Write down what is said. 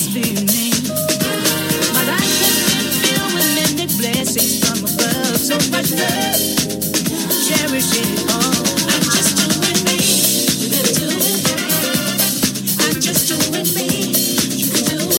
feeling. My life has been filled with many blessings from above. So much love, cherish it all.